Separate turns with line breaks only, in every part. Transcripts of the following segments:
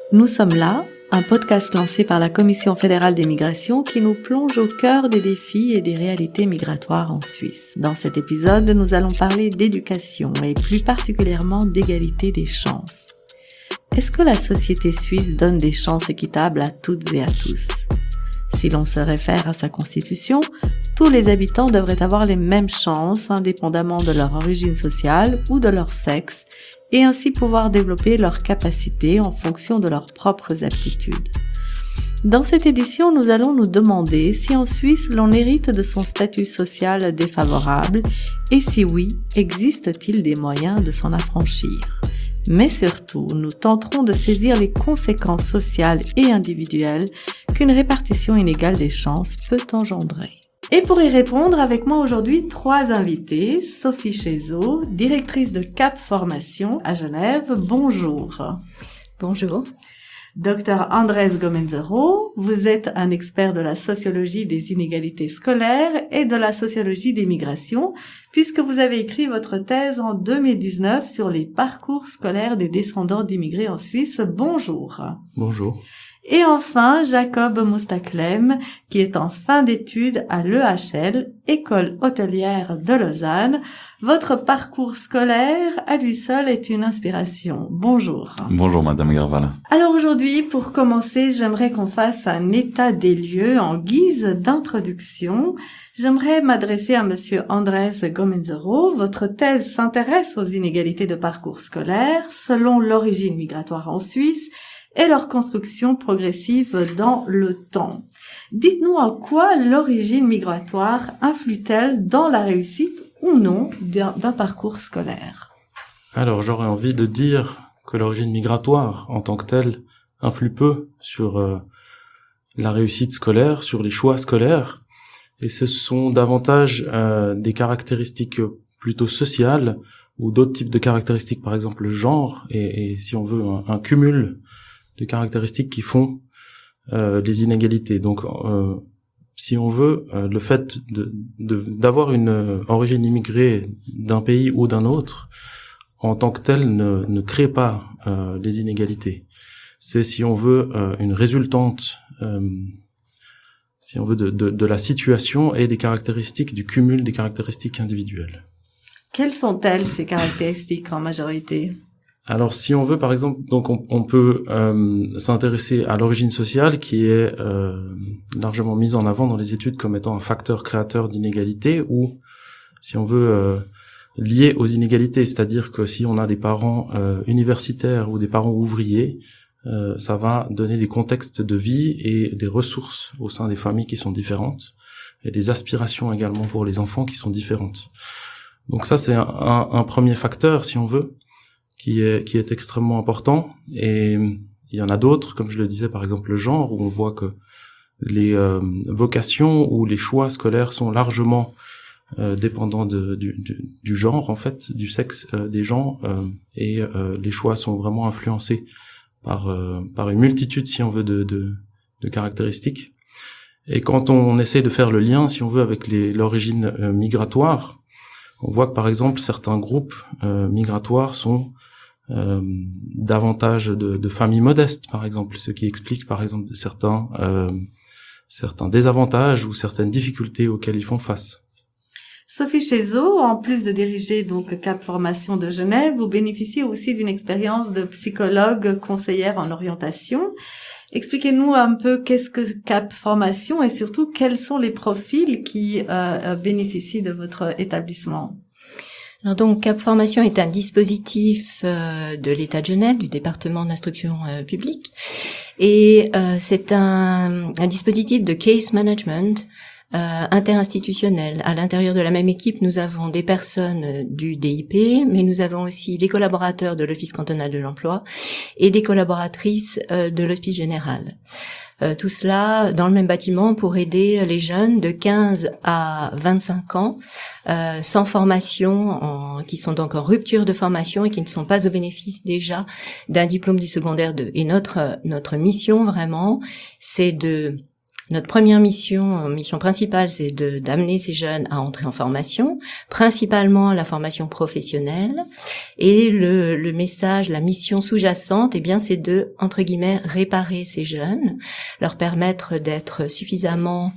Nous sommes là, un podcast lancé par la Commission fédérale des migrations qui nous plonge au cœur des défis et des réalités migratoires en Suisse. Dans cet épisode, nous allons parler d'éducation et plus particulièrement d'égalité des chances. Est-ce que la société suisse donne des chances équitables à toutes et à tous ? Si l'on se réfère à sa constitution, tous les habitants devraient avoir les mêmes chances indépendamment de leur origine sociale ou de leur sexe et ainsi pouvoir développer leurs capacités en fonction de leurs propres aptitudes. Dans cette édition, nous allons nous demander si en Suisse l'on hérite de son statut social défavorable et si oui, existe-t-il des moyens de s'en affranchir ? Mais surtout, nous tenterons de saisir les conséquences sociales et individuelles qu'une répartition inégale des chances peut engendrer. Et pour y répondre, avec moi aujourd'hui, 3 invités. Sophie Chezeau, directrice de CAP Formation à Genève. Bonjour.
Bonjour.
Dr Andrés Gomenzero, vous êtes un expert de la sociologie des inégalités scolaires et de la sociologie des migrations, puisque vous avez écrit votre thèse en 2019 sur les parcours scolaires des descendants d'immigrés en Suisse. Bonjour.
Bonjour.
Et enfin, Jacob Moustaklem, qui est en fin d'études à l'EHL, École hôtelière de Lausanne. Votre parcours scolaire, à lui seul, est une inspiration. Bonjour.
Bonjour, Madame Garvala.
Alors aujourd'hui, pour commencer, j'aimerais qu'on fasse un état des lieux en guise d'introduction. J'aimerais m'adresser à Monsieur Andrés Gomenzero. Votre thèse s'intéresse aux inégalités de parcours scolaire selon l'origine migratoire en Suisse et leur construction progressive dans le temps. Dites-nous en quoi l'origine migratoire influe-t-elle dans la réussite ou non d'un parcours scolaire ?
Alors, j'aurais envie de dire que l'origine migratoire, en tant que telle, influe peu sur la réussite scolaire, sur les choix scolaires, et ce sont davantage des caractéristiques plutôt sociales ou d'autres types de caractéristiques, par exemple le genre, et si on veut, un cumul de caractéristiques qui font les inégalités. Donc, si on veut, le fait d'avoir une origine immigrée d'un pays ou d'un autre, en tant que tel, ne crée pas les inégalités. C'est, si on veut, une résultante, si on veut, de la situation et des caractéristiques, du cumul des caractéristiques individuelles.
Quelles sont-elles, ces caractéristiques en majorité ?
Alors, si on veut, par exemple, donc on peut s'intéresser à l'origine sociale, qui est largement mise en avant dans les études comme étant un facteur créateur d'inégalités, ou, si on veut, lié aux inégalités, c'est-à-dire que si on a des parents universitaires ou des parents ouvriers, ça va donner des contextes de vie et des ressources au sein des familles qui sont différentes, et des aspirations également pour les enfants qui sont différentes. Donc ça, c'est un premier facteur, si on veut, qui est extrêmement important, et il y en a d'autres, comme je le disais, par exemple le genre, où on voit que les vocations ou les choix scolaires sont largement dépendants du genre, en fait, du sexe des gens, et les choix sont vraiment influencés par une multitude, si on veut, de caractéristiques. Et quand on essaie de faire le lien, si on veut, avec l'origine migratoire, on voit que, par exemple, certains groupes migratoires sont davantage de familles modestes, par exemple, ce qui explique, par exemple, certains désavantages ou certaines difficultés auxquelles ils font face.
Sophie Chezeau, en plus de diriger donc CAP Formation de Genève, vous bénéficiez aussi d'une expérience de psychologue conseillère en orientation. Expliquez-nous un peu qu'est-ce que CAP Formation et surtout quels sont les profils qui bénéficient de votre établissement.
Alors donc, CAP Formation est un dispositif de l'État de Genève, du département d'instruction publique, et c'est un dispositif de case management interinstitutionnel. À l'intérieur de la même équipe, nous avons des personnes du DIP, mais nous avons aussi des collaborateurs de l'Office cantonal de l'emploi et des collaboratrices de l'Hospice général. Tout cela dans le même bâtiment pour aider les jeunes de 15 à 25 ans sans formation, qui sont donc en rupture de formation et qui ne sont pas au bénéfice déjà d'un diplôme du secondaire 2. Et notre mission vraiment, c'est de Notre première mission principale, c'est d'amener ces jeunes à entrer en formation, principalement la formation professionnelle. Et le message, la mission sous-jacente, eh bien, c'est de, entre guillemets, réparer ces jeunes, leur permettre d'être suffisamment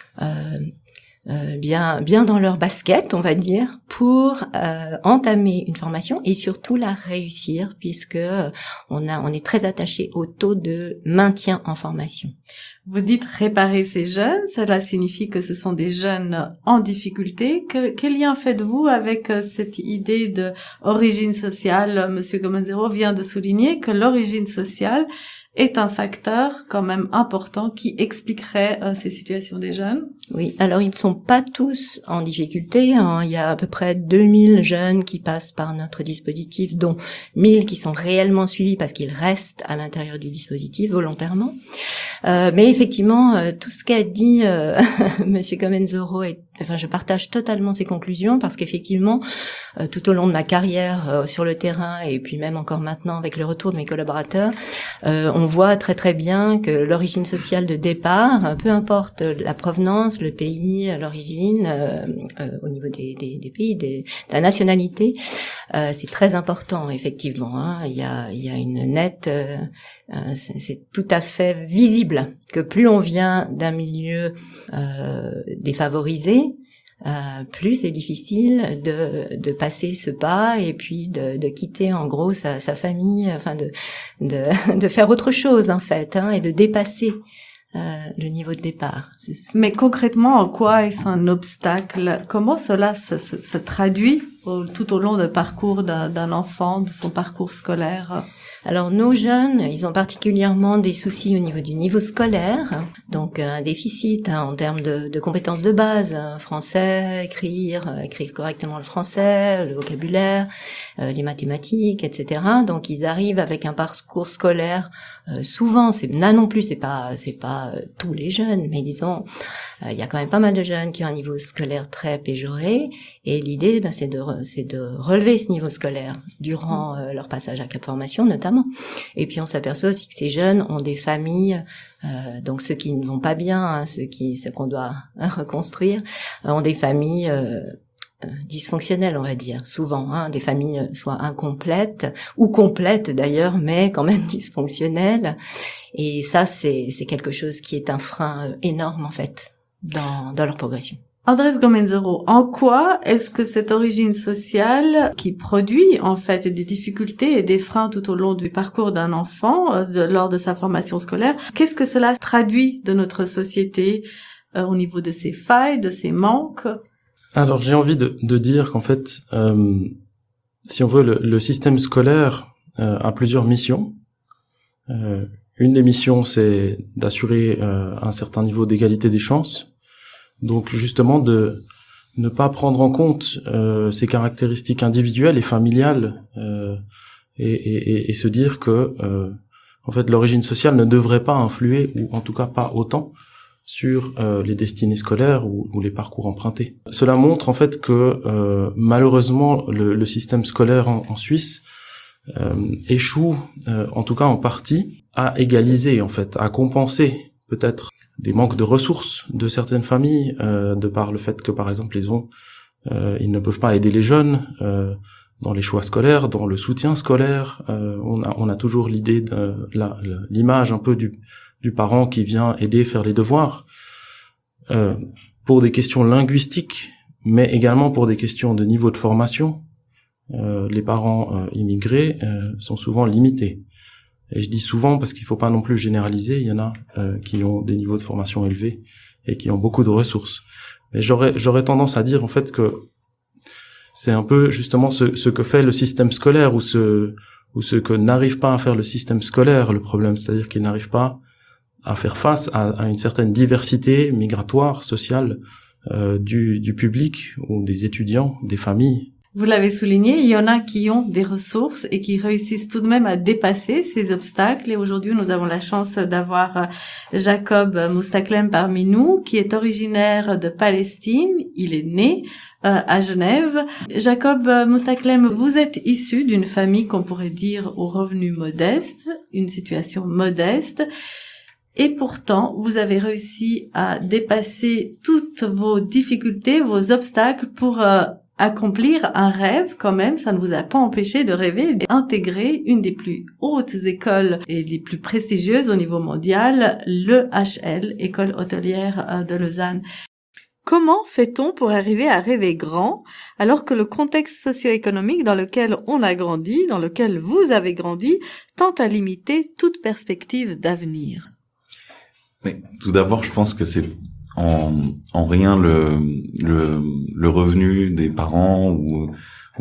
bien dans leur basket, on va dire, pour entamer une formation et surtout la réussir, puisque on est très attaché au taux de maintien en formation.
Vous dites réparer ces jeunes, cela signifie que ce sont des jeunes en difficulté. Quel lien faites-vous avec cette idée de origine sociale? Monsieur Gomenzero vient de souligner que l'origine sociale est un facteur quand même important qui expliquerait ces situations des jeunes.
Oui, alors ils ne sont pas tous en difficulté, hein. Il y a à peu près 2000 jeunes qui passent par notre dispositif, dont 1000 qui sont réellement suivis parce qu'ils restent à l'intérieur du dispositif volontairement. Mais effectivement, tout ce qu'a dit Monsieur Gomenzero je partage totalement ses conclusions parce qu'effectivement, tout au long de ma carrière sur le terrain et puis même encore maintenant avec le retour de mes collaborateurs, on voit très très bien que l'origine sociale de départ, peu importe la provenance, le pays, l'origine, au niveau des pays, de la nationalité, c'est très important effectivement. Hein. Il y a une nette, c'est tout à fait visible que plus on vient d'un milieu défavorisé, plus c'est difficile de passer ce pas et puis de quitter en gros sa famille, enfin de faire autre chose en fait, hein, et de dépasser le niveau de départ.
Mais concrètement, en quoi est-ce un obstacle? Comment cela se traduit tout au long du parcours d'un enfant, de son parcours scolaire?
Alors nos jeunes, ils ont particulièrement des soucis au niveau du niveau scolaire, donc un déficit en termes de compétences de base, français, écrire correctement le français, le vocabulaire, les mathématiques, etc. Donc ils arrivent avec un parcours scolaire souvent, c'est pas tous les jeunes, mais disons il y a quand même pas mal de jeunes qui ont un niveau scolaire très péjoré, et l'idée c'est de relever ce niveau scolaire durant leur passage à Cap Formation notamment. Et puis on s'aperçoit aussi que ces jeunes ont des familles, donc ceux qui ne vont pas bien, hein, ceux qu'on doit reconstruire, ont des familles dysfonctionnelles, on va dire, souvent, hein, des familles soit incomplètes ou complètes d'ailleurs, mais quand même dysfonctionnelles. Et ça, c'est quelque chose qui est un frein énorme en fait dans leur progression.
Andrés Gomenzero, en quoi est-ce que cette origine sociale qui produit en fait des difficultés et des freins tout au long du parcours d'un enfant lors de sa formation scolaire, qu'est-ce que cela traduit de notre société au niveau de ses failles, de ses manques?
Alors j'ai envie de dire qu'en fait, si on veut, le système scolaire a plusieurs missions. Une des missions, c'est d'assurer un certain niveau d'égalité des chances. Donc justement de ne pas prendre en compte ces caractéristiques individuelles et familiales et se dire que en fait l'origine sociale ne devrait pas influer, ou en tout cas pas autant, sur les destinées scolaires ou les parcours empruntés. Cela montre en fait que malheureusement le système scolaire en Suisse échoue en tout cas en partie à égaliser, en fait, à compenser peut-être des manques de ressources de certaines familles, de par le fait que, par exemple, ils ne peuvent pas aider les jeunes dans les choix scolaires, dans le soutien scolaire. On a toujours l'idée l'image un peu du parent qui vient aider faire les devoirs, pour des questions linguistiques, mais également pour des questions de niveau de formation. Les parents immigrés sont souvent limités. Et je dis souvent parce qu'il faut pas non plus généraliser, il y en a qui ont des niveaux de formation élevés et qui ont beaucoup de ressources. Mais j'aurais tendance à dire en fait que c'est un peu justement ce que fait le système scolaire ou ce que n'arrive pas à faire le système scolaire le problème, c'est-à-dire qu'il n'arrive pas à faire face à une certaine diversité migratoire, sociale du public ou des étudiants, des familles.
Vous l'avez souligné, il y en a qui ont des ressources et qui réussissent tout de même à dépasser ces obstacles. Et aujourd'hui, nous avons la chance d'avoir Jacob Moustaklem parmi nous, qui est originaire de Palestine. Il est né à Genève. Jacob Moustaklem, vous êtes issu d'une famille qu'on pourrait dire aux revenus modestes, une situation modeste. Et pourtant, vous avez réussi à dépasser toutes vos difficultés, vos obstacles pour accomplir un rêve quand même. Ça ne vous a pas empêché de rêver d'intégrer une des plus hautes écoles et les plus prestigieuses au niveau mondial, l'EHL, École hôtelière de Lausanne. Comment fait-on pour arriver à rêver grand alors que le contexte socio-économique dans lequel on a grandi, dans lequel vous avez grandi, tend à limiter toute perspective d'avenir?
Mais tout d'abord, je pense que c'est en rien le revenu des parents ou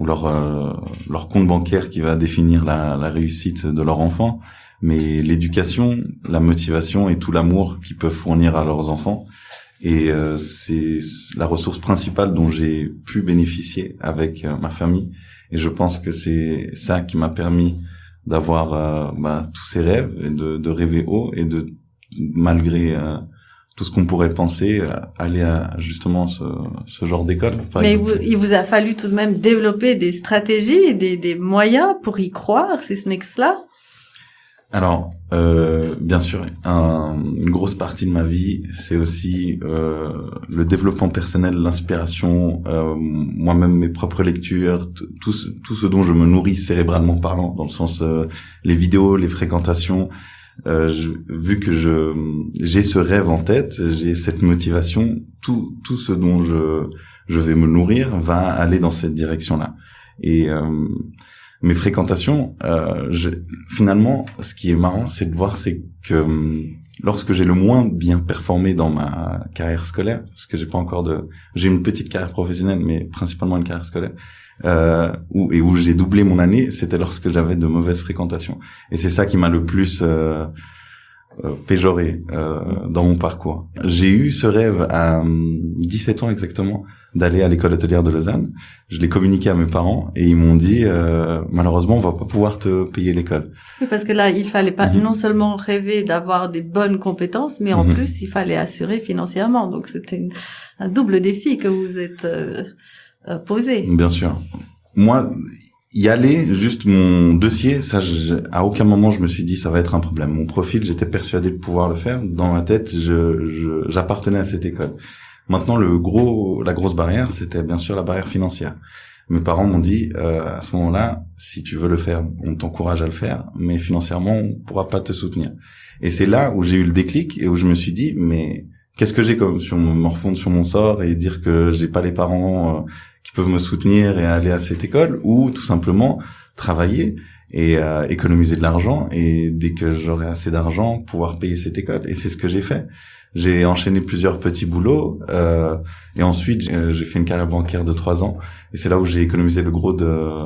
leur compte bancaire qui va définir la réussite de leur enfant, mais l'éducation, la motivation et tout l'amour qu'ils peuvent fournir à leurs enfants. Et c'est la ressource principale dont j'ai pu bénéficier avec ma famille. Et je pense que c'est ça qui m'a permis d'avoir tous ces rêves et de rêver haut et de, malgré tout ce qu'on pourrait penser, aller à justement ce genre d'école.
Mais il vous a fallu tout de même développer des stratégies et des moyens pour y croire, si ce n'est que cela.
Alors, bien sûr, une grosse partie de ma vie, c'est aussi le développement personnel, l'inspiration, moi-même mes propres lectures, tout ce dont je me nourris cérébralement parlant, dans le sens les vidéos, les fréquentations. Vu que j'ai ce rêve en tête, j'ai cette motivation, tout ce dont je vais me nourrir va aller dans cette direction-là. Et mes fréquentations, finalement, ce qui est marrant, c'est de voir, c'est que lorsque j'ai le moins bien performé dans ma carrière scolaire, parce que j'ai une petite carrière professionnelle, mais principalement une carrière scolaire, où j'ai doublé mon année, c'était lorsque j'avais de mauvaises fréquentations. Et c'est ça qui m'a le plus péjoré dans mon parcours. J'ai eu ce rêve à 17 ans exactement, d'aller à l'école hôtelière de Lausanne. Je l'ai communiqué à mes parents et ils m'ont dit malheureusement on va pas pouvoir te payer l'école.
Oui, parce que là il fallait pas non seulement rêver d'avoir des bonnes compétences, mais en plus il fallait assurer financièrement. Donc c'était un double défi que vous êtes posé.
Bien sûr. Moi, y aller, juste mon dossier, ça, à aucun moment je me suis dit ça va être un problème. Mon profil, j'étais persuadé de pouvoir le faire. Dans ma tête, j'appartenais à cette école. Maintenant, la grosse barrière, c'était bien sûr la barrière financière. Mes parents m'ont dit, à ce moment-là, si tu veux le faire, on t'encourage à le faire, mais financièrement, on pourra pas te soutenir. Et c'est là où j'ai eu le déclic et où je me suis dit, mais qu'est-ce que j'ai comme me morfondre sur mon sort et dire que j'ai pas les parents qui peuvent me soutenir et aller à cette école, ou tout simplement travailler et économiser de l'argent et dès que j'aurai assez d'argent, pouvoir payer cette école. Et c'est ce que j'ai fait. J'ai enchaîné plusieurs petits boulots et ensuite j'ai fait une carrière bancaire de 3 ans et c'est là où j'ai économisé le gros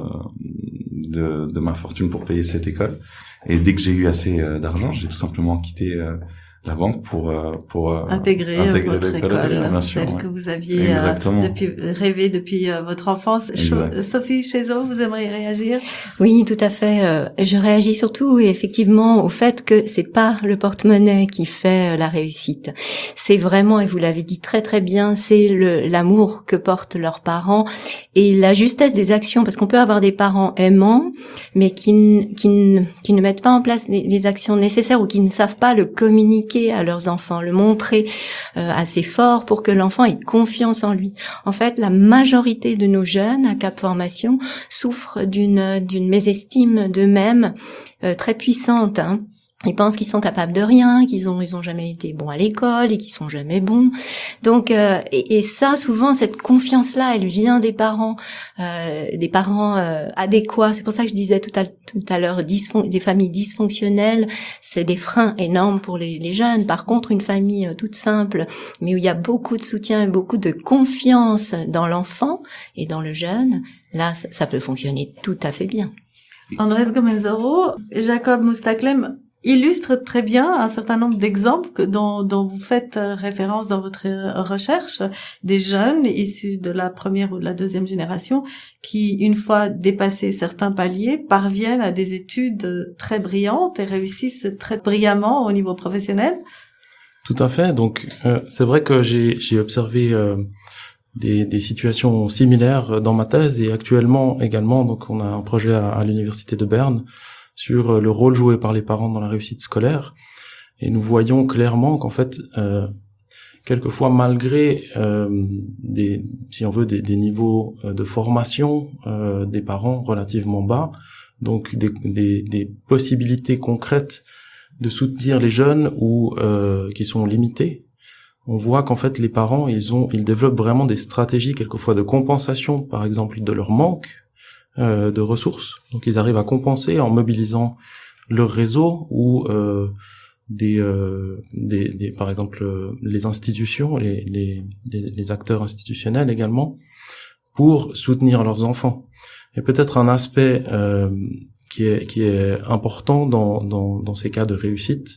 de ma fortune pour payer cette école. Et dès que j'ai eu assez d'argent, j'ai tout simplement quitté la banque pour
intégrer votre école, celle que vous aviez rêvé depuis votre enfance. Sophie Chezeau, vous aimeriez réagir?
Oui, tout à fait. Je réagis surtout effectivement au fait que c'est pas le porte-monnaie qui fait la réussite. C'est vraiment, et vous l'avez dit très très bien, c'est l'amour que portent leurs parents et la justesse des actions, parce qu'on peut avoir des parents aimants, mais qui ne mettent pas en place les actions nécessaires ou qui ne savent pas le communiquer à leurs enfants, le montrer assez fort pour que l'enfant ait confiance en lui. En fait, la majorité de nos jeunes à Cap Formation souffrent d'une mésestime d'eux-mêmes très puissante. Ils pensent qu'ils sont capables de rien, qu'ils ont jamais été bons à l'école et qu'ils sont jamais bons. Donc et ça, souvent, cette confiance-là, elle vient des parents adéquats. C'est pour ça que je disais tout à l'heure, des familles dysfonctionnelles, c'est des freins énormes pour les jeunes. Par contre, une famille toute simple, mais où il y a beaucoup de soutien et beaucoup de confiance dans l'enfant et dans le jeune, là, ça peut fonctionner tout à fait bien.
Andrés Gomenzoro, Jacob Moustaklem illustre très bien un certain nombre d'exemples dont vous faites référence dans votre recherche, des jeunes issus de la première ou de la deuxième génération qui, une fois dépassés certains paliers, parviennent à des études très brillantes et réussissent très brillamment au niveau professionnel.
Tout à fait. Donc, c'est vrai que j'ai observé des situations similaires dans ma thèse et actuellement également. Donc, on a un projet à l'université de Berne sur le rôle joué par les parents dans la réussite scolaire. Et nous voyons clairement qu'en fait, quelquefois, malgré si on veut, des niveaux de formation des parents relativement bas, donc des possibilités concrètes de soutenir les jeunes ou qui sont limitées, on voit qu'en fait les parents ils développent vraiment des stratégies quelquefois de compensation, par exemple de leur manque de ressources. Donc ils arrivent à compenser en mobilisant leur réseau ou par exemple les institutions, les acteurs institutionnels également, pour soutenir leurs enfants. Et peut-être un aspect qui est important dans ces cas de réussite,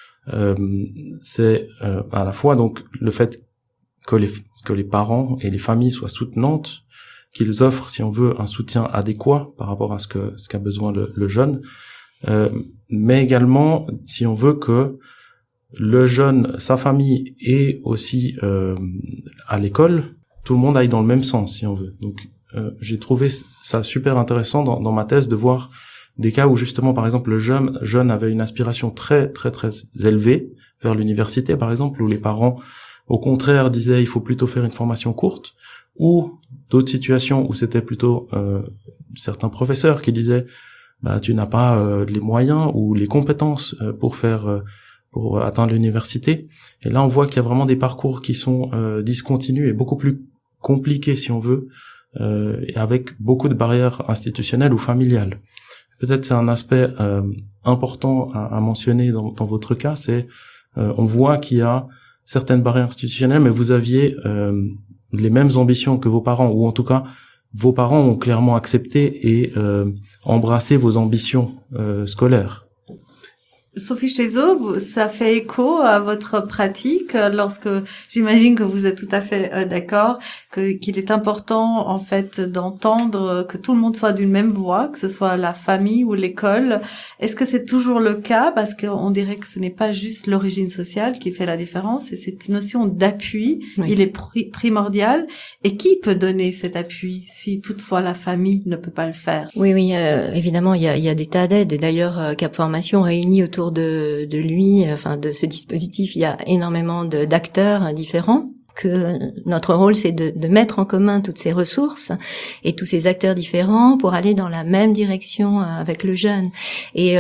c'est à la fois donc le fait que les parents et les familles soient soutenantes, qu'ils offrent, si on veut, un soutien adéquat par rapport à ce qu'a besoin le jeune, mais également, si on veut que le jeune, sa famille et aussi à l'école, tout le monde aille dans le même sens, si on veut. Donc, j'ai trouvé ça super intéressant dans ma thèse de voir des cas où justement, par exemple, le jeune avait une aspiration très très très élevée vers l'université, par exemple, où les parents, au contraire, disaient il faut plutôt faire une formation courte, ou d'autres situations où c'était plutôt certains professeurs qui disaient tu n'as pas les moyens ou les compétences pour atteindre l'université. Et là, on voit qu'il y a vraiment des parcours qui sont discontinus et beaucoup plus compliqués, si on veut, et avec beaucoup de barrières institutionnelles ou familiales. Peut-être c'est un aspect important à mentionner dans votre cas, c'est on voit qu'il y a certaines barrières institutionnelles, mais vous aviez les mêmes ambitions que vos parents, ou en tout cas, vos parents ont clairement accepté et embrassé vos ambitions scolaires.
Sophie Chezeau, ça fait écho à votre pratique lorsque j'imagine que vous êtes tout à fait d'accord qu'il est important en fait d'entendre que tout le monde soit d'une même voix, que ce soit la famille ou l'école. Est-ce que c'est toujours le cas? Parce qu'on dirait que ce n'est pas juste l'origine sociale qui fait la différence, et cette notion d'appui, oui, il est primordial. Et qui peut donner cet appui si toutefois la famille ne peut pas le faire?
Oui, évidemment, il y a des tas d'aides, et d'ailleurs Cap Formation réunit autour de lui, enfin de ce dispositif, il y a énormément d'acteurs différents. Que notre rôle, c'est de mettre en commun toutes ces ressources et tous ces acteurs différents pour aller dans la même direction avec le jeune. Et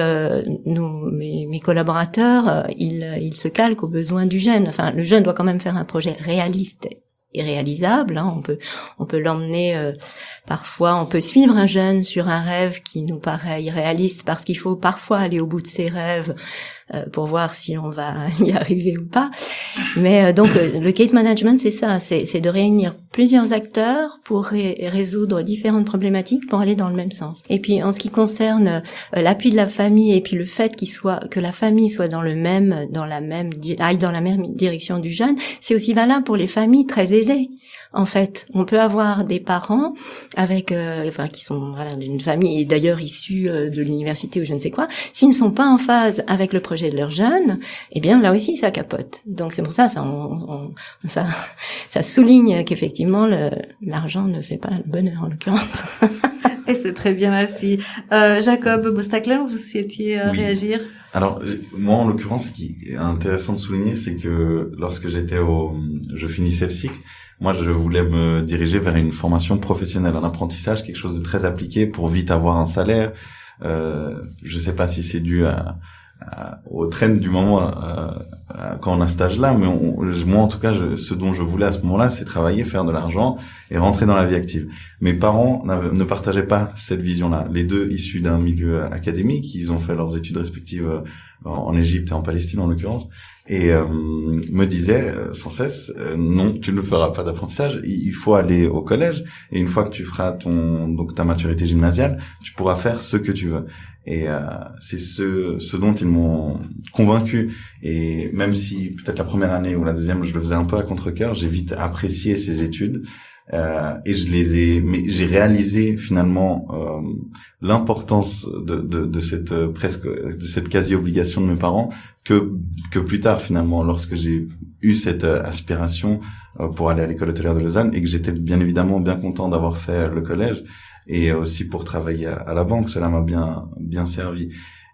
mes collaborateurs, ils se calquent aux besoins du jeune. Enfin, le jeune doit quand même faire un projet réaliste et réalisable, hein. On peut l'emmener parfois, on peut suivre un jeune sur un rêve qui nous paraît irréaliste parce qu'il faut parfois aller au bout de ses rêves pour voir si on va y arriver ou pas. Mais donc le case management, c'est ça, c'est de réunir plusieurs acteurs pour résoudre différentes problématiques pour aller dans le même sens. Et puis en ce qui concerne l'appui de la famille et puis le fait que la famille soit aille dans la même direction du jeune, c'est aussi valable pour les familles très aisées. En fait, on peut avoir des parents avec, qui sont d'une famille et d'ailleurs issus de l'université ou je ne sais quoi. S'ils ne sont pas en phase avec le projet de leur jeune, eh bien là aussi ça capote. Donc c'est pour ça ça souligne qu'effectivement l'argent ne fait pas le bonheur en l'occurrence.
Et c'est très bien ainsi. Jacob Bostacler, vous souhaitiez réagir?
Alors, moi, en l'occurrence, ce qui est intéressant de souligner, c'est que lorsque je finissais le cycle, moi, je voulais me diriger vers une formation professionnelle, un apprentissage, quelque chose de très appliqué pour vite avoir un salaire. Je sais pas si c'est dû au trend du moment quand on a cet âge-là, mais moi en tout cas ce dont je voulais à ce moment-là, c'est travailler, faire de l'argent et rentrer dans la vie active. Mes parents ne partageaient pas cette vision-là. Les deux issus d'un milieu académique, ils ont fait leurs études respectives en Égypte et en Palestine en l'occurrence, et me disaient sans cesse non, tu ne feras pas d'apprentissage, il faut aller au collège, et une fois que tu feras ta maturité gymnasiale, tu pourras faire ce que tu veux. Et c'est ce dont ils m'ont convaincu. Et même si peut-être la première année ou la deuxième, je le faisais un peu à contre-cœur, j'ai vite apprécié ces études et j'ai réalisé finalement l'importance de cette quasi-obligation de mes parents que plus tard finalement, lorsque j'ai eu cette aspiration pour aller à l'école hôtelière de Lausanne et que j'étais bien évidemment bien content d'avoir fait le collège. Et aussi pour travailler à la banque, cela m'a bien servi.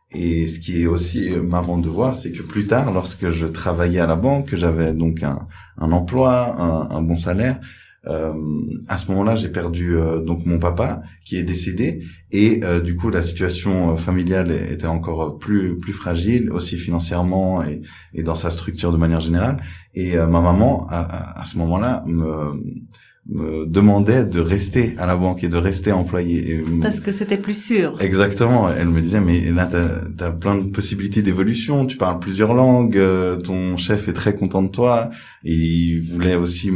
Et ce qui est aussi marrant de voir, c'est que plus tard, lorsque je travaillais à la banque, que j'avais donc un emploi, un bon salaire, à ce moment-là, j'ai perdu donc mon papa qui est décédé, et du coup la situation familiale était encore plus fragile, aussi financièrement et dans sa structure de manière générale. Et ma maman à ce moment-là me demandait de rester à la banque et de rester employé.
Parce que c'était plus sûr.
Exactement. Elle me disait, mais là, t'as plein de possibilités d'évolution, tu parles plusieurs langues, ton chef est très content de toi, et il voulait aussi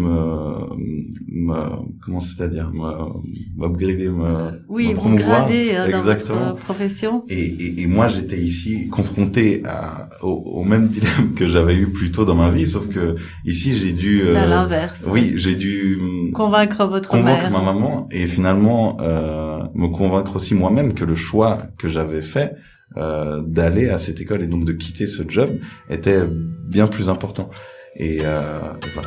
m'upgrader,
oui,
me promouvoir.
grader dans
Exactement.
votre profession.
Et moi, j'étais ici confronté au même dilemme que j'avais eu plus tôt dans ma vie, sauf que ici, j'ai dû...
à l'inverse.
Oui, j'ai dû...
convaincre votre mère.
Ma maman, et finalement me convaincre aussi moi-même que le choix que j'avais fait d'aller à cette école et donc de quitter ce job était bien plus important. Et voilà.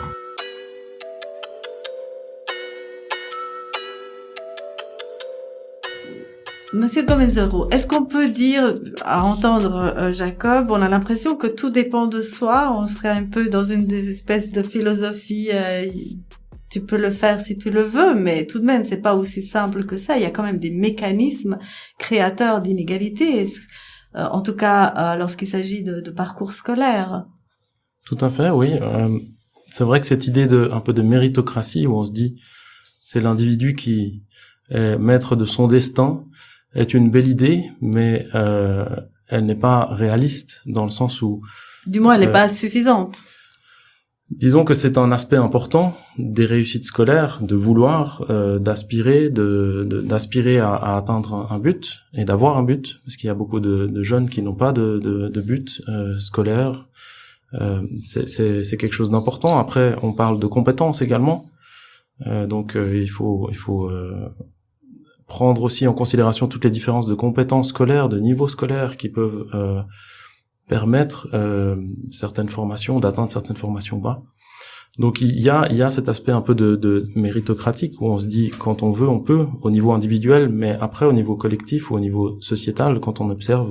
Monsieur Comenzero, est-ce qu'on peut dire, à entendre Jacob, on a l'impression que tout dépend de soi, on serait un peu dans une des espèces de philosophie, tu peux le faire si tu le veux, mais tout de même, c'est pas aussi simple que ça, il y a quand même des mécanismes créateurs d'inégalités, en tout cas lorsqu'il s'agit de parcours scolaires.
Tout à fait, oui. C'est vrai que cette idée un peu de méritocratie, où on se dit c'est l'individu qui est maître de son destin, est une belle idée, mais elle n'est pas réaliste dans le sens où...
Du moins, elle n'est pas suffisante.
Disons que c'est un aspect important des réussites scolaires, de vouloir, d'aspirer, d'aspirer à atteindre un but et d'avoir un but, parce qu'il y a beaucoup de jeunes qui n'ont pas de but scolaire. C'est quelque chose d'important. Après, on parle de compétences également, donc il faut prendre aussi en considération toutes les différences de compétences scolaires, de niveaux scolaires qui peuvent permettre certaines formations, d'atteindre certaines formations bas. Donc il y a cet aspect un peu de méritocratique où on se dit quand on veut, on peut, au niveau individuel, mais après au niveau collectif ou au niveau sociétal, quand on observe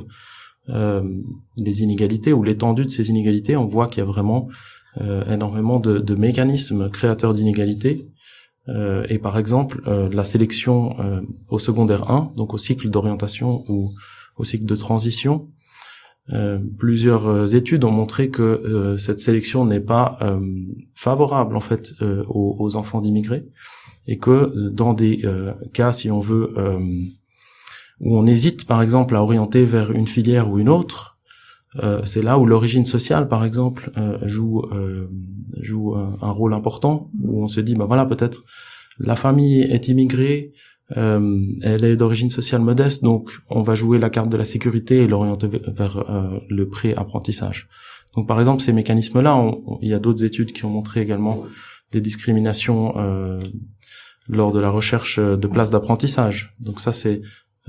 les inégalités ou l'étendue de ces inégalités, on voit qu'il y a vraiment énormément de mécanismes créateurs d'inégalités. Et par exemple, la sélection au secondaire 1, donc au cycle d'orientation ou au cycle de transition, plusieurs études ont montré que cette sélection n'est pas favorable en fait aux enfants d'immigrés, et que dans des cas, si on veut, où on hésite par exemple à orienter vers une filière ou une autre, c'est là où l'origine sociale par exemple joue un rôle important, où on se dit bah voilà, peut-être la famille est immigrée, elle est d'origine sociale modeste, donc on va jouer la carte de la sécurité et l'orienter vers le pré-apprentissage. Donc par exemple ces mécanismes-là, il y a d'autres études qui ont montré également des discriminations lors de la recherche de places d'apprentissage. Donc ça c'est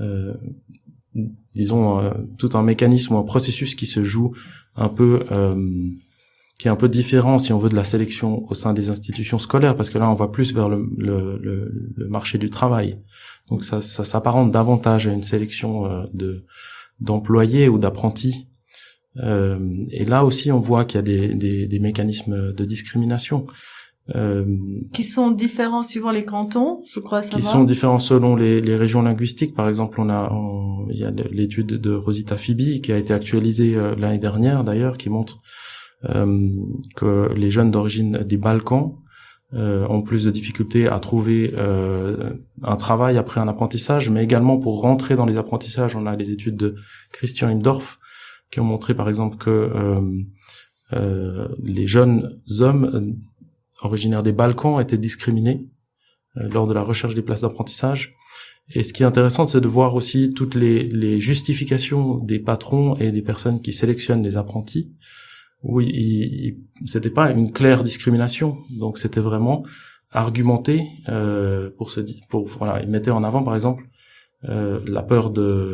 disons tout un mécanisme ou un processus qui se joue un peu qui est un peu différent si on veut de la sélection au sein des institutions scolaires, parce que là on va plus vers le marché du travail. Donc ça s'apparente davantage à une sélection d'employés ou d'apprentis. Et là aussi on voit qu'il y a des mécanismes de discrimination.
Qui sont différents suivant les cantons, je crois savoir.
Qui sont différents selon les régions linguistiques. Par exemple, il y a l'étude de Rosita Fibi qui a été actualisée l'année dernière d'ailleurs, qui montre que les jeunes d'origine des Balkans ont plus de difficultés à trouver un travail après un apprentissage, mais également pour rentrer dans les apprentissages. On a les études de Christian Hindorf qui ont montré par exemple que les jeunes hommes originaires des Balkans étaient discriminés lors de la recherche des places d'apprentissage. Et ce qui est intéressant, c'est de voir aussi toutes les justifications des patrons et des personnes qui sélectionnent les apprentis. Oui, c'était pas une claire discrimination, donc c'était vraiment argumenté voilà, ils mettaient en avant par exemple la peur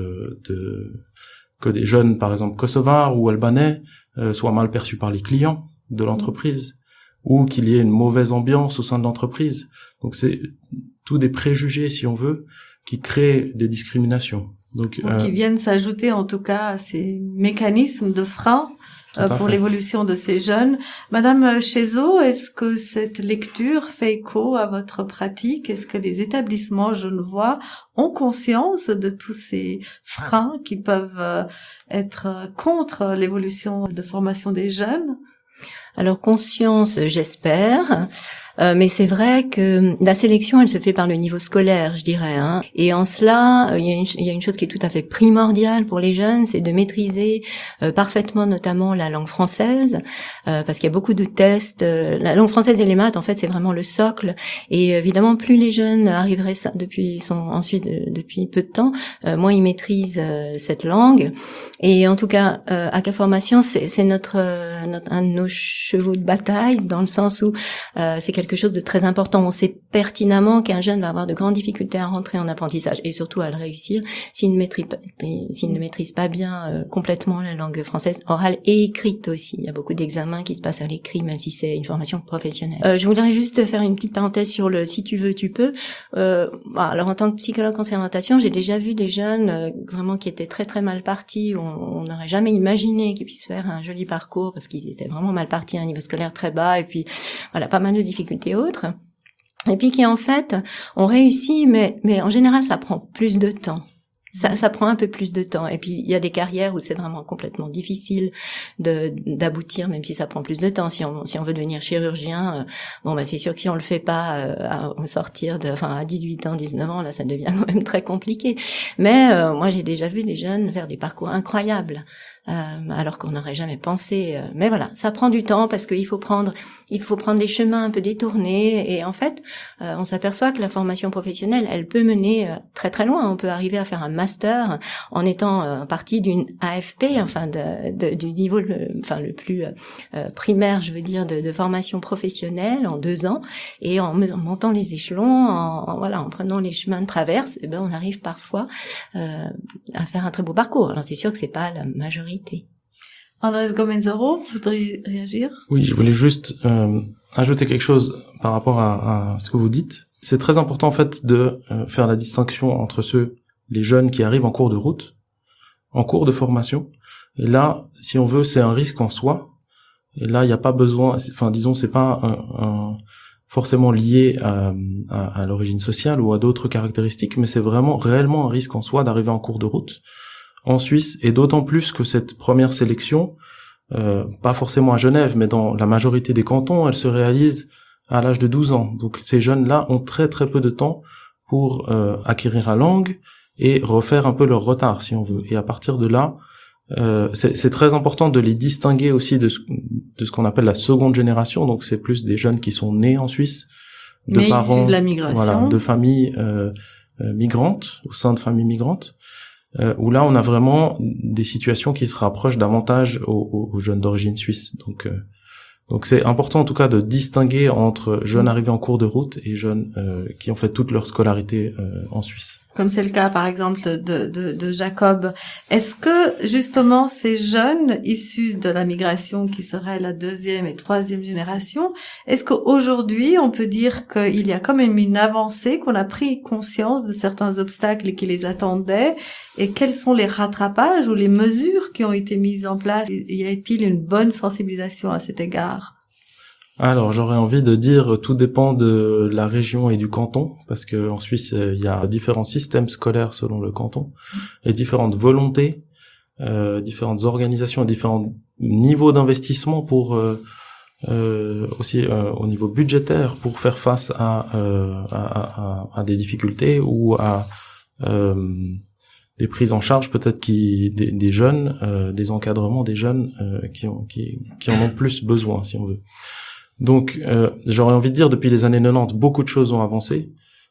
que des jeunes par exemple kosovars ou albanais soient mal perçus par les clients de l'entreprise, ou qu'il y ait une mauvaise ambiance au sein de l'entreprise. Donc c'est tous des préjugés, si on veut, qui créent des discriminations. Donc
qui viennent s'ajouter en tout cas à ces mécanismes de frein pour l'évolution de ces jeunes. Madame Chezeau, est-ce que cette lecture fait écho à votre pratique? Est-ce que les établissements genevois ont conscience de tous ces freins qui peuvent être contre l'évolution de formation des jeunes?
Alors conscience, j'espère. Mais c'est vrai que la sélection, elle se fait par le niveau scolaire, je dirais. Hein. Et en cela, il y a une chose qui est tout à fait primordiale pour les jeunes, c'est de maîtriser parfaitement, notamment la langue française, parce qu'il y a beaucoup de tests. La langue française et les maths, en fait, c'est vraiment le socle. Et évidemment, plus les jeunes arriveraient depuis peu de temps, moins ils maîtrisent cette langue. Et en tout cas, à Cap Formation, c'est un de nos chevaux de bataille, dans le sens où c'est quelque chose de très important. On sait pertinemment qu'un jeune va avoir de grandes difficultés à rentrer en apprentissage et surtout à le réussir s'il ne maîtrise pas bien complètement la langue française orale et écrite aussi. Il y a beaucoup d'examens qui se passent à l'écrit, même si c'est une formation professionnelle. Je voudrais juste faire une petite parenthèse sur le « si tu veux, tu peux ». Alors en tant que psychologue conseiller d'orientation, j'ai déjà vu des jeunes vraiment qui étaient très très mal partis. On n'aurait jamais imaginé qu'ils puissent faire un joli parcours parce qu'ils étaient vraiment mal partis à un niveau scolaire très bas et puis voilà, pas mal de difficultés autres, et puis qui en fait ont réussi, mais en général ça prend plus de temps. Ça prend un peu plus de temps. Et puis il y a des carrières où c'est vraiment complètement difficile d'aboutir, même si ça prend plus de temps. Si on veut devenir chirurgien, c'est sûr que si on le fait pas à 18 ans, 19 ans, là ça devient quand même très compliqué. Mais moi j'ai déjà vu des jeunes faire des parcours incroyables. Alors qu'on n'aurait jamais pensé. Mais voilà, ça prend du temps parce qu'il faut prendre des chemins un peu détournés. Et en fait, on s'aperçoit que la formation professionnelle, elle peut mener très très loin. On peut arriver à faire un master en étant partie d'une AFP, du niveau le plus primaire, je veux dire, de formation professionnelle en 2 ans. Et en montant les échelons, en prenant les chemins de traverse, on arrive parfois à faire un très beau parcours. Alors c'est sûr que c'est pas la majorité.
Andrés Gomenzoro, vous voudriez réagir?
Oui, je voulais juste ajouter quelque chose par rapport à ce que vous dites. C'est très important en fait de faire la distinction entre les jeunes qui arrivent en cours de route, en cours de formation. Et là, si on veut, c'est un risque en soi. Et là, il n'y a pas besoin, c'est pas forcément lié à l'origine sociale ou à d'autres caractéristiques, mais c'est vraiment réellement un risque en soi d'arriver en cours de route en Suisse, et d'autant plus que cette première sélection, pas forcément à Genève, mais dans la majorité des cantons, elle se réalise à l'âge de 12 ans. Donc ces jeunes-là ont très très peu de temps pour acquérir la langue et refaire un peu leur retard, si on veut. Et à partir de là, c'est très important de les distinguer aussi de ce qu'on appelle la seconde génération. Donc c'est plus des jeunes qui sont nés en Suisse,
mais issus de la migration,
voilà, de familles migrantes, au sein de familles migrantes. Où là on a vraiment des situations qui se rapprochent davantage aux jeunes d'origine suisse. Donc c'est important en tout cas de distinguer entre jeunes arrivés en cours de route et jeunes qui ont fait toute leur scolarité en Suisse.
Comme c'est le cas par exemple de Jacob. Est-ce que justement ces jeunes issus de la migration qui seraient la 2e et 3e génération, est-ce qu'aujourd'hui on peut dire qu'il y a quand même une avancée, qu'on a pris conscience de certains obstacles qui les attendaient, et quels sont les rattrapages ou les mesures qui ont été mises en place? Y a-t-il une bonne sensibilisation à cet égard?
Alors j'aurais envie de dire tout dépend de la région et du canton, parce que en Suisse il y a différents systèmes scolaires selon le canton et différentes volontés, différentes organisations et différents niveaux d'investissement pour aussi au niveau budgétaire pour faire face à des difficultés ou à des prises en charge peut-être des jeunes, des encadrements des jeunes qui en ont plus besoin, si on veut. Donc, j'aurais envie de dire, depuis les années 90, beaucoup de choses ont avancé.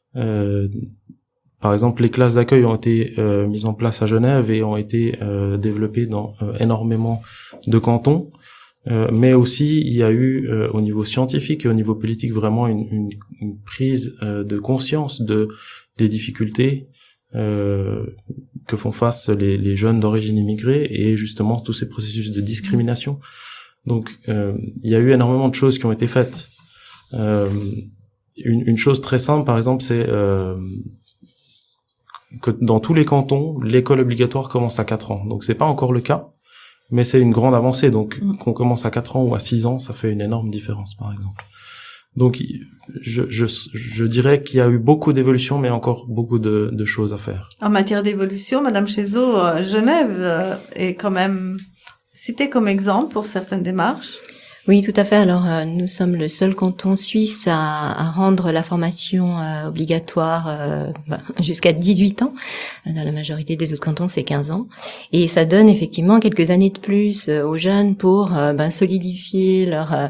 Par exemple, les classes d'accueil ont été mises en place à Genève et ont été développées dans énormément de cantons. Mais aussi, il y a eu, au niveau scientifique et au niveau politique, vraiment une prise de conscience des difficultés que font face les jeunes d'origine immigrée et justement tous ces processus de discrimination. Donc, il y a eu énormément de choses qui ont été faites. Une chose très simple, par exemple, c'est que dans tous les cantons, l'école obligatoire commence à 4 ans. Donc c'est pas encore le cas, mais c'est une grande avancée. Donc qu'on commence à 4 ans ou à 6 ans, ça fait une énorme différence, par exemple. Donc je dirais qu'il y a eu beaucoup d'évolutions, mais encore beaucoup de choses à faire.
En matière d'évolution, Madame Chezeau, Genève est quand même citée comme exemple pour certaines démarches.
Oui, tout à fait. Alors, nous sommes le seul canton suisse à rendre la formation obligatoire jusqu'à 18 ans. Dans la majorité des autres cantons, c'est 15 ans. Et ça donne effectivement quelques années de plus aux jeunes pour solidifier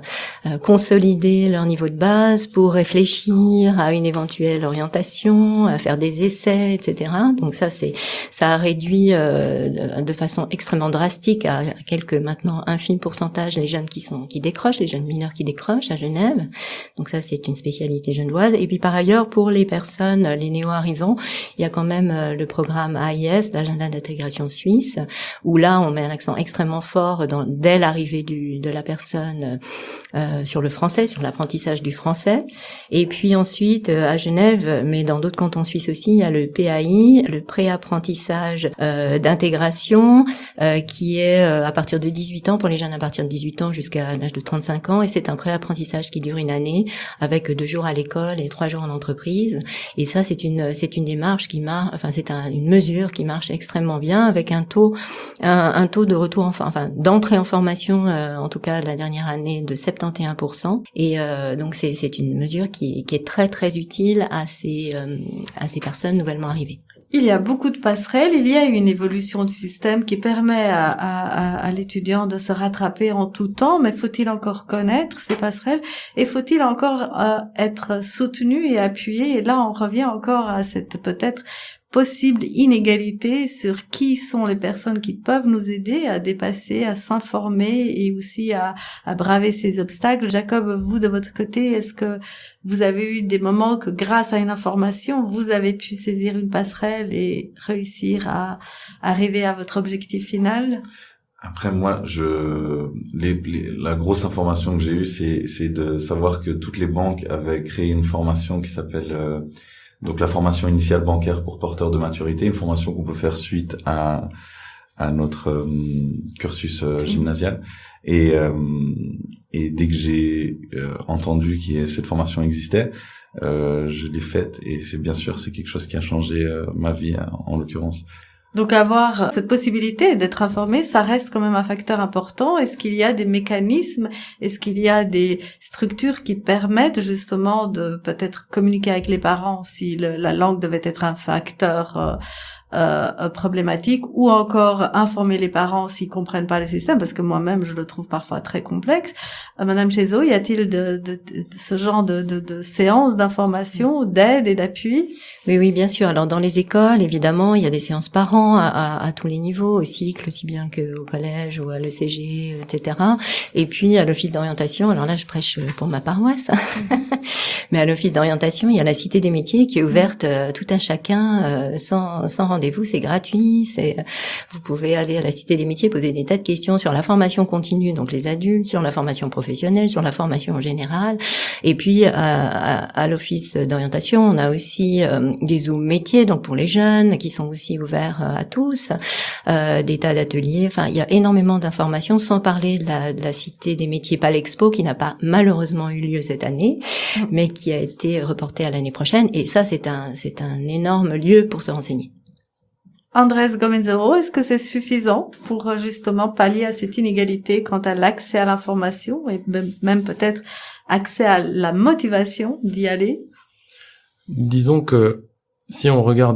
consolider leur niveau de base, pour réfléchir à une éventuelle orientation, à faire des essais, etc. Donc ça a réduit de façon extrêmement drastique à quelques maintenant infimes pourcentages les jeunes qui décrochent, les jeunes mineurs qui décrochent à Genève. Donc ça, c'est une spécialité genevoise. Et puis par ailleurs, pour les personnes, les néo-arrivants, il y a quand même le programme AIS, l'agenda d'intégration suisse, où là, on met un accent extrêmement fort dès l'arrivée de la personne sur le français, sur l'apprentissage du français. Et puis ensuite, à Genève, mais dans d'autres cantons suisses aussi, il y a le PAI, le pré-apprentissage d'intégration, qui est à partir de 18 ans, pour les jeunes à partir de 18 ans jusqu'à l'âge de 35 ans, et c'est un pré-apprentissage qui dure une année, avec 2 jours à l'école et 3 jours en entreprise. Et ça, c'est une démarche qui marche, enfin, une mesure qui marche extrêmement bien, avec un taux de retour, d'entrée en formation, en tout cas la dernière année, de 71%. Et donc c'est une mesure qui est très très utile à ces personnes nouvellement arrivées.
Il y a beaucoup de passerelles, il y a une évolution du système qui permet à l'étudiant de se rattraper en tout temps, mais faut-il encore connaître ces passerelles et faut-il encore être soutenu et appuyé? Et là, on revient encore à cette peut-être possible inégalité sur qui sont les personnes qui peuvent nous aider à dépasser, à s'informer et aussi à braver ces obstacles. Jacob, vous de votre côté, est-ce que vous avez eu des moments que grâce à une information, vous avez pu saisir une passerelle et réussir à arriver à votre objectif final?
Après, moi, la grosse information que j'ai eue, c'est de savoir que toutes les banques avaient créé une formation qui s'appelle donc la formation initiale bancaire pour porteurs de maturité, une formation qu'on peut faire suite à notre cursus gymnasial. Et dès que j'ai entendu que cette formation existait, je l'ai faite et c'est quelque chose qui a changé ma vie en l'occurrence.
Donc avoir cette possibilité d'être informé, ça reste quand même un facteur important. Est-ce qu'il y a des mécanismes, est-ce qu'il y a des structures qui permettent justement de peut-être communiquer avec les parents si la langue devait être un facteur problématique, ou encore informer les parents s'ils comprennent pas le système, parce que moi-même je le trouve parfois très complexe. Madame Chezeau, y a-t-il de ce genre de séances d'information, d'aide et d'appui?
Oui, bien sûr. Alors dans les écoles, évidemment, il y a des séances par an à tous les niveaux, au cycle aussi bien qu'au collège ou à l'ECG, etc. Et puis à l'office d'orientation, alors là je prêche pour ma paroisse, mais à l'office d'orientation, il y a la Cité des métiers qui est ouverte tout un chacun sans rendez-vous, c'est gratuit, vous pouvez aller à la Cité des métiers, poser des tas de questions sur la formation continue, donc les adultes, sur la formation professionnelle, sur la formation en général. Et puis à l'office d'orientation, on a aussi des Zoom métiers, donc pour les jeunes, qui sont aussi ouverts à tous, des tas d'ateliers. Enfin, il y a énormément d'informations, sans parler de la Cité des métiers Palexpo, qui n'a pas malheureusement eu lieu cette année, mais qui a été reportée à l'année prochaine. Et ça, c'est un énorme lieu pour se renseigner.
Andrés Gomenzoro, est-ce que c'est suffisant pour justement pallier à cette inégalité quant à l'accès à l'information et même peut-être accès à la motivation d'y aller?
Disons que si on regarde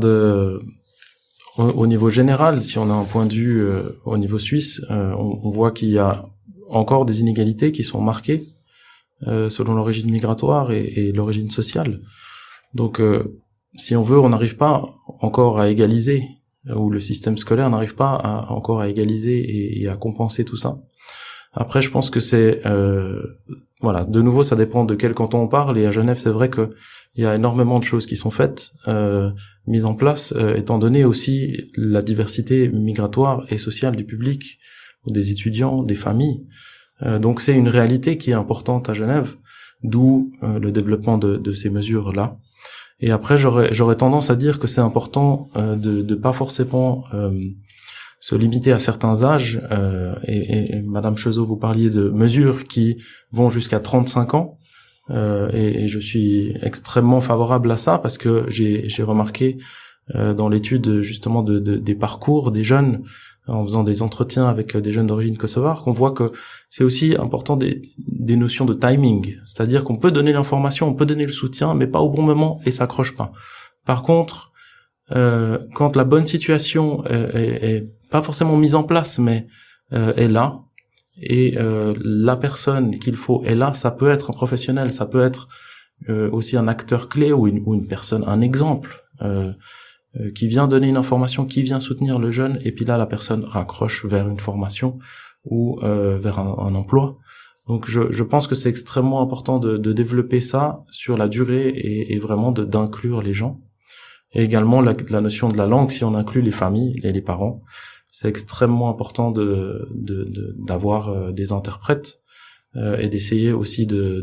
au niveau général, si on a un point de vue au niveau suisse, on voit qu'il y a encore des inégalités qui sont marquées selon l'origine migratoire et l'origine sociale. Donc si on veut, on n'arrive pas encore à égaliser, ou le système scolaire n'arrive pas encore à égaliser et à compenser tout ça. Après, je pense que c'est voilà, de nouveau, ça dépend de quel canton on parle. Et à Genève, c'est vrai que il y a énormément de choses qui sont faites, mises en place, étant donné aussi la diversité migratoire et sociale du public, des étudiants, des familles. Donc c'est une réalité qui est importante à Genève, d'où le développement de ces mesures-là. Et après, j'aurais tendance à dire que c'est important de pas forcément se limiter à certains âges. Et Madame Chezot, vous parliez de mesures qui vont jusqu'à 35 ans. Et je suis extrêmement favorable à ça parce que j'ai remarqué dans l'étude justement des parcours des jeunes, en faisant des entretiens avec des jeunes d'origine kosovare, qu'on voit que c'est aussi important des notions de timing, c'est-à-dire qu'on peut donner l'information, on peut donner le soutien, mais pas au bon moment et ça accroche pas. Par contre, quand la bonne situation est pas forcément mise en place, mais est là, et la personne qu'il faut est là, ça peut être un professionnel, ça peut être aussi un acteur clé ou une personne, un exemple qui vient donner une information, qui vient soutenir le jeune, et puis là la personne raccroche vers une formation ou vers un emploi. Donc je pense que c'est extrêmement important de développer ça sur la durée et vraiment d'inclure les gens. Et également la notion de la langue, si on inclut les familles et les parents, c'est extrêmement important d'avoir des interprètes et d'essayer aussi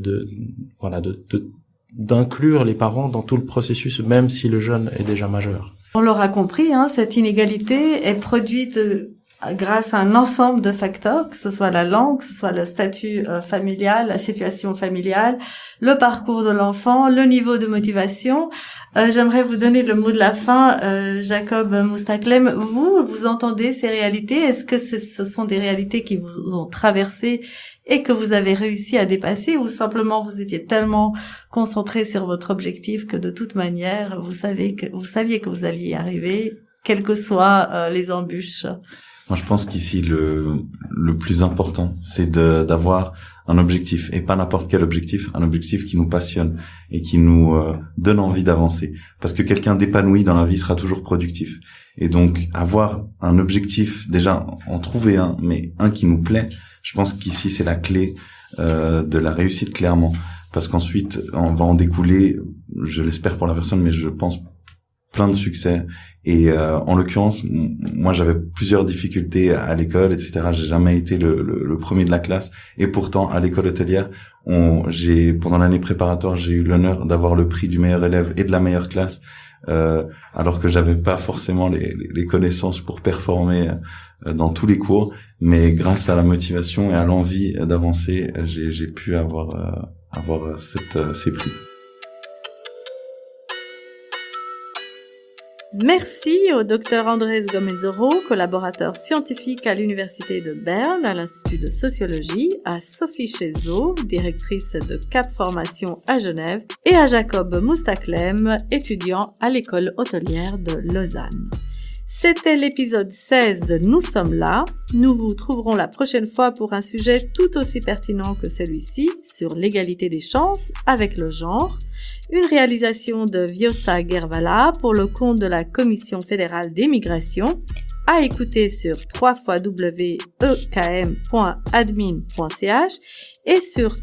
d'inclure les parents dans tout le processus, même si le jeune est déjà majeur.
On l'aura compris, cette inégalité est produite grâce à un ensemble de facteurs, que ce soit la langue, que ce soit le statut familial, la situation familiale, le parcours de l'enfant, le niveau de motivation. J'aimerais vous donner le mot de la fin, Jacob Moustaklem. Vous entendez ces réalités? Est-ce que ce sont des réalités qui vous ont traversé et que vous avez réussi à dépasser, ou simplement vous étiez tellement concentré sur votre objectif que de toute manière vous saviez que vous alliez y arriver, quelles que soient les embûches?
Moi, je pense qu'ici, le plus important, c'est d'avoir un objectif, et pas n'importe quel objectif, un objectif qui nous passionne et qui nous donne envie d'avancer. Parce que quelqu'un d'épanoui dans la vie sera toujours productif. Et donc, avoir un objectif, déjà, en trouver un, mais un qui nous plaît, je pense qu'ici, c'est la clé de la réussite, clairement. Parce qu'ensuite, on va en découler, je l'espère pour la personne, mais je pense plein de succès. Et en l'occurrence, moi j'avais plusieurs difficultés à l'école, etc. J'ai jamais été le premier de la classe, et pourtant à l'école hôtelière, pendant l'année préparatoire, j'ai eu l'honneur d'avoir le prix du meilleur élève et de la meilleure classe, alors que j'avais pas forcément les connaissances pour performer dans tous les cours, mais grâce à la motivation et à l'envie d'avancer, j'ai pu avoir ces prix.
Merci au Dr Andrés Gómez-Oro, collaborateur scientifique à l'Université de Berne, à l'Institut de Sociologie, à Sophie Chezot, directrice de Cap Formation à Genève, et à Jacob Moustaklem, étudiant à l'école hôtelière de Lausanne. C'était l'épisode 16 de Nous sommes là. Nous vous trouverons la prochaine fois pour un sujet tout aussi pertinent que celui-ci, sur l'égalité des chances avec le genre. Une réalisation de Vjosa Gervala pour le compte de la Commission fédérale des migrations, à écouter sur www.ekm.admin.ch et sur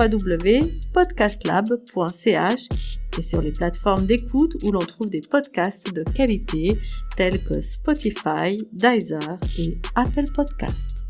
www.podcastlab.ch et sur les plateformes d'écoute où l'on trouve des podcasts de qualité tels que Spotify, Deezer et Apple Podcasts.